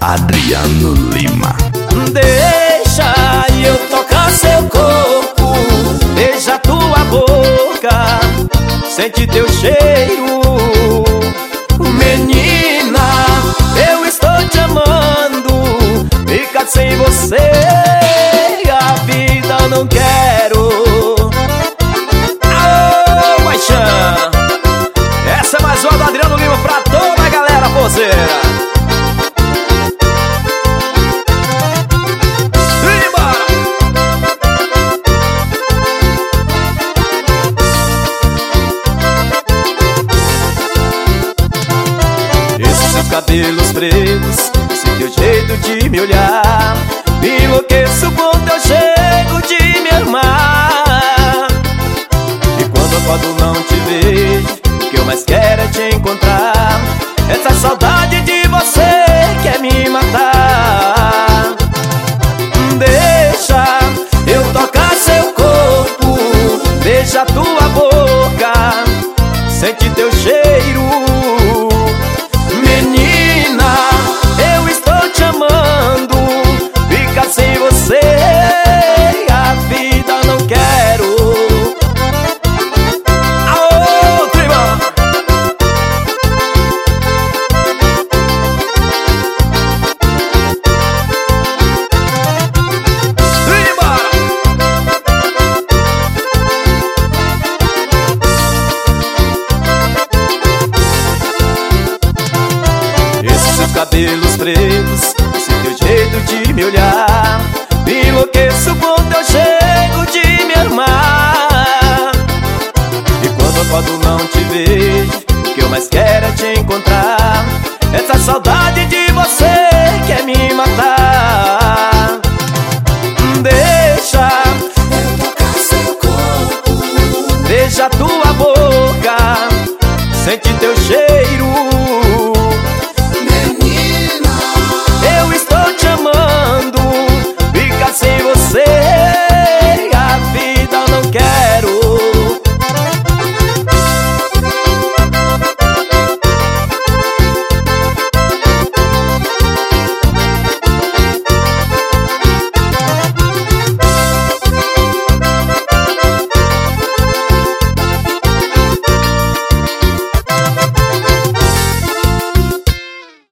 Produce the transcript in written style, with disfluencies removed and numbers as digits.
Adriano Lima. Deixa eu tocar seu corpo, beija tua boca, sente teu cheiro. Menina, eu estou te amando, ficar sem você a vida eu não quero. Ô, paixão, essa é mais uma do Adriano Lima pra toda a galera poseira. Cabelos pretos, esse teu jeito de me olhar, me enlouqueço quando eu chego de me armar. E quando eu acordo não te vejo, o que eu mais quero é te encontrar. Essa saudade de você quer me matar. Deixa eu tocar seu corpo, beija tua boca, sente teu cheiro. Sem você a vida não quero. Aô, tribo! Esses seus cabelos pretos, esse teu jeito de me olhar, me enlouqueço quando eu chego de me armar. E quando eu acordo não te vejo, o que eu mais quero é te encontrar. Essa saudade de